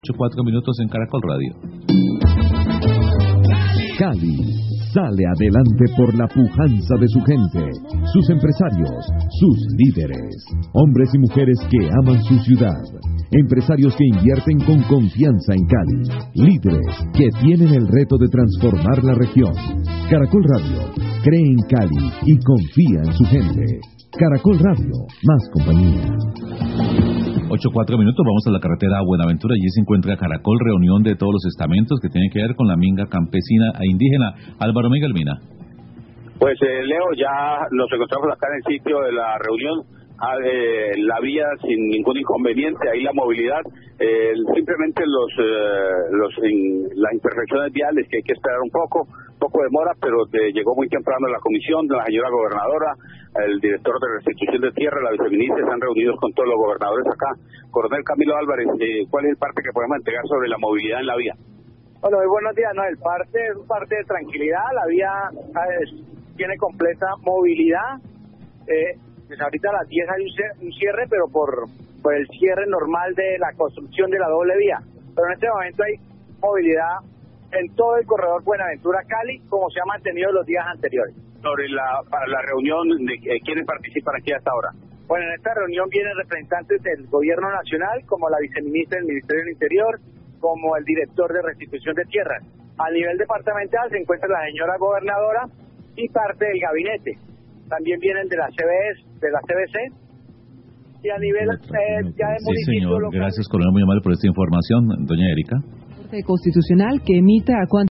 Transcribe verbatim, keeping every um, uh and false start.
Cuatro minutos en Caracol Radio. Cali sale adelante por la pujanza de su gente, sus empresarios, sus líderes, hombres y mujeres que aman su ciudad, empresarios que invierten con confianza en Cali, líderes que tienen el reto de transformar la región. Caracol Radio cree en Cali y confía en su gente. Caracol Radio, más compañía. Ocho, cuatro minutos, vamos a la carretera a Buenaventura. Allí se encuentra Caracol, reunión de todos los estamentos que tienen que ver con la minga campesina e indígena. Álvaro Miguel Mina. Pues eh, Leo, ya nos encontramos acá en el sitio de la reunión. Ah, eh, la vía sin ningún inconveniente, ahí la movilidad, eh, simplemente los, eh, los in, las imperfecciones viales que hay que esperar un poco, poco demora, pero de, llegó muy temprano la comisión, la señora gobernadora, el director de restitución de tierra, la viceministra, están reunidos con todos los gobernadores acá. Coronel Camilo Álvarez, eh, ¿cuál es el parte que podemos entregar sobre la movilidad en la vía? Bueno, muy buenos días. No, el parte es un parte de tranquilidad, la vía ¿sabes? Tiene completa movilidad. Eh, Pues ahorita a las diez hay un cierre, pero por, por el cierre normal de la construcción de la doble vía. Pero en este momento hay movilidad en todo el corredor Buenaventura-Cali, como se ha mantenido los días anteriores. Sobre la para la reunión, de eh, ¿quiénes participan aquí hasta ahora? Bueno, en esta reunión vienen representantes del Gobierno Nacional, como la viceministra del Ministerio del Interior, como el director de restitución de tierras. A nivel departamental se encuentra la señora gobernadora y parte del gabinete. También vienen de la C B S, de la C B C, y a nivel eh, ya de sí, municipio señor. local. Gracias, coronel, muy amable por esta información. Doña Erika. Corte Constitucional que emita a